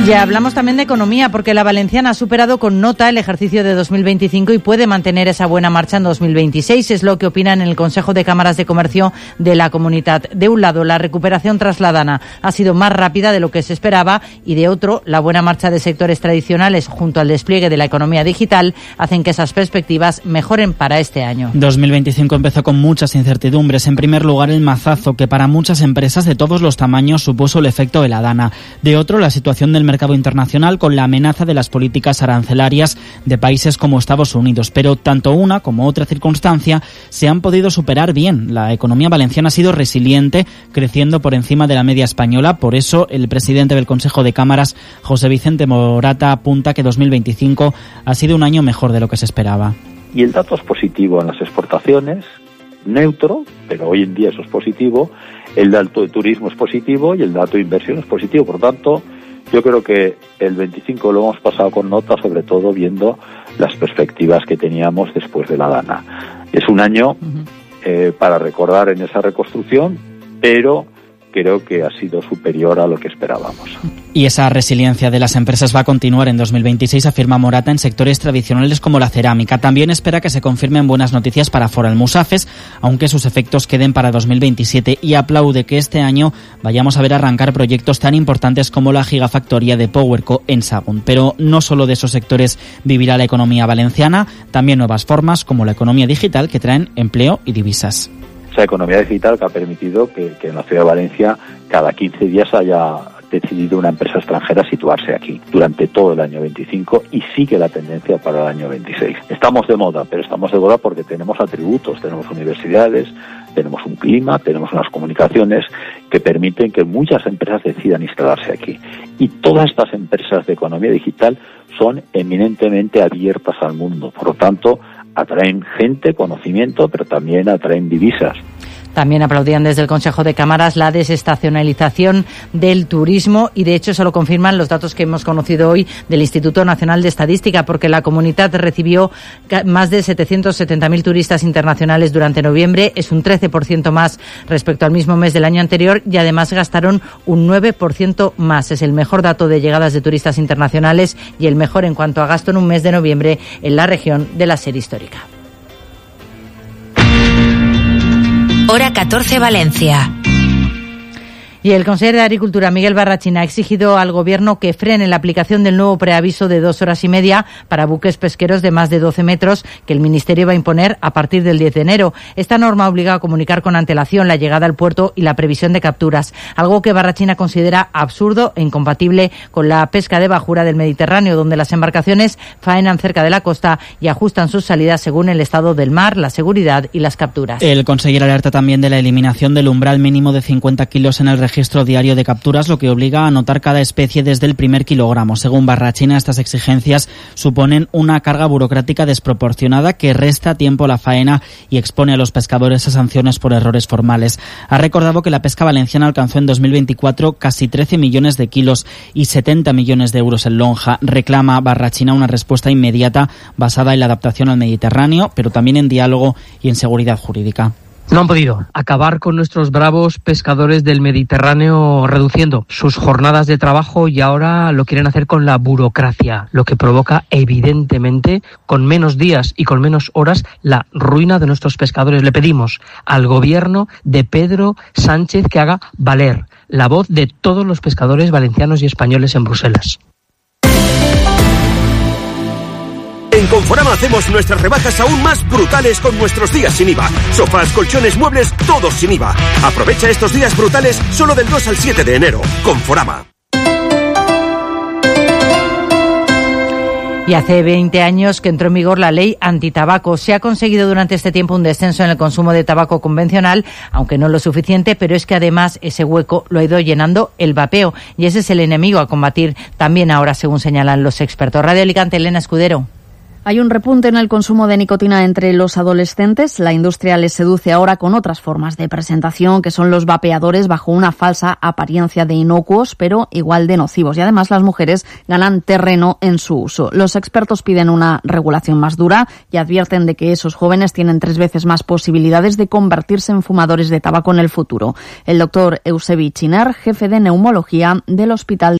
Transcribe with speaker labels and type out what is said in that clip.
Speaker 1: Ya hablamos también de economía, porque la valenciana ha superado con nota el ejercicio de 2025 y puede mantener esa buena marcha en 2026. Es lo que opinan en el Consejo de Cámaras de Comercio de la Comunitat. De un lado, la recuperación tras la Dana ha sido más rápida de lo que se esperaba y de otro, la buena marcha de sectores tradicionales junto al despliegue de la economía digital hacen que esas perspectivas mejoren para este año.
Speaker 2: 2025 empezó con muchas incertidumbres. En primer lugar, el mazazo que para muchas empresas de todos los tamaños supuso el efecto de la Dana. De otro, la situación del mercado internacional con la amenaza de las políticas arancelarias de países como Estados Unidos. Pero tanto una como otra circunstancia se han podido superar bien. La economía valenciana ha sido resiliente, creciendo por encima de la media española. Por eso, el presidente del Consejo de Cámaras, José Vicente Morata, apunta que 2025 ha sido un año mejor de lo que se esperaba.
Speaker 3: Y el dato es positivo en las exportaciones, neutro, pero hoy en día eso es positivo. El dato de turismo es positivo y el dato de inversión es positivo. Por tanto, yo creo que el 25 lo hemos pasado con nota, sobre todo viendo las perspectivas que teníamos después de la Dana. Es un año para recordar en esa reconstrucción, pero creo que ha sido superior a lo que esperábamos.
Speaker 2: Y esa resiliencia de las empresas va a continuar en 2026, afirma Morata, en sectores tradicionales como la cerámica. También espera que se confirmen buenas noticias para Foralmusafes, aunque sus efectos queden para 2027, y aplaude que este año vayamos a ver arrancar proyectos tan importantes como la gigafactoría de Powerco en Sahagún. Pero no solo de esos sectores vivirá la economía valenciana, también nuevas formas como la economía digital que traen empleo y divisas.
Speaker 3: Esa economía digital que ha permitido que en la ciudad de Valencia cada 15 días haya decidido una empresa extranjera situarse aquí durante todo el año 25 y sigue la tendencia para el año 26. Estamos de moda, pero estamos de moda porque tenemos atributos, tenemos universidades, tenemos un clima, tenemos unas comunicaciones que permiten que muchas empresas decidan instalarse aquí. Y todas estas empresas de economía digital son eminentemente abiertas al mundo, por lo tanto atraen gente, conocimiento, pero también atraen divisas.
Speaker 1: También aplaudían desde el Consejo de Cámaras la desestacionalización del turismo y de hecho eso lo confirman los datos que hemos conocido hoy del Instituto Nacional de Estadística, porque la Comunitat recibió más de 770.000 turistas internacionales durante noviembre, es un 13% más respecto al mismo mes del año anterior y además gastaron un 9% más. Es el mejor dato de llegadas de turistas internacionales y el mejor en cuanto a gasto en un mes de noviembre en la región de la Serie Histórica.
Speaker 4: Hora 14 Valencia.
Speaker 1: Y el consejero de Agricultura, Miguel Barrachina, ha exigido al Gobierno que frene la aplicación del nuevo preaviso de 2 horas y media para buques pesqueros de más de 12 metros que el Ministerio va a imponer a partir del 10 de enero. Esta norma obliga a comunicar con antelación la llegada al puerto y la previsión de capturas, algo que Barrachina considera absurdo e incompatible con la pesca de bajura del Mediterráneo, donde las embarcaciones faenan cerca de la costa y ajustan sus salidas según el estado del mar, la seguridad y las capturas.
Speaker 2: El consejero alerta también de la eliminación del umbral mínimo de 50 kilos en el registro diario de capturas, lo que obliga a anotar cada especie desde el primer kilogramo. Según Barrachina, estas exigencias suponen una carga burocrática desproporcionada que resta tiempo a la faena y expone a los pescadores a sanciones por errores formales. Ha recordado que la pesca valenciana alcanzó en 2024 casi 13 millones de kilos y 70 millones de euros en lonja. Reclama Barrachina una respuesta inmediata basada en la adaptación al Mediterráneo, pero también en diálogo y en seguridad jurídica.
Speaker 5: No han podido acabar con nuestros bravos pescadores del Mediterráneo reduciendo sus jornadas de trabajo y ahora lo quieren hacer con la burocracia, lo que provoca evidentemente con menos días y con menos horas la ruina de nuestros pescadores. Le pedimos al Gobierno de Pedro Sánchez que haga valer la voz de todos los pescadores valencianos y españoles en Bruselas.
Speaker 6: En Conforama hacemos nuestras rebajas aún más brutales con nuestros días sin IVA. Sofás, colchones, muebles, todos sin IVA. Aprovecha estos días brutales solo del 2 al 7 de enero. Conforama.
Speaker 1: Y hace 20 años que entró en vigor la ley antitabaco. Se ha conseguido durante este tiempo un descenso en el consumo de tabaco convencional, aunque no lo suficiente, pero es que además ese hueco lo ha ido llenando el vapeo. Y ese es el enemigo a combatir también ahora, según señalan los expertos. Radio Alicante, Elena Escudero.
Speaker 7: Hay un repunte en el consumo de nicotina entre los adolescentes. La industria les seduce ahora con otras formas de presentación, que son los vapeadores bajo una falsa apariencia de inocuos, pero igual de nocivos. Y además las mujeres ganan terreno en su uso. Los expertos piden una regulación más dura y advierten de que esos jóvenes tienen 3 veces más posibilidades de convertirse en fumadores de tabaco en el futuro. El doctor Eusebi Chiner, jefe de neumología del Hospital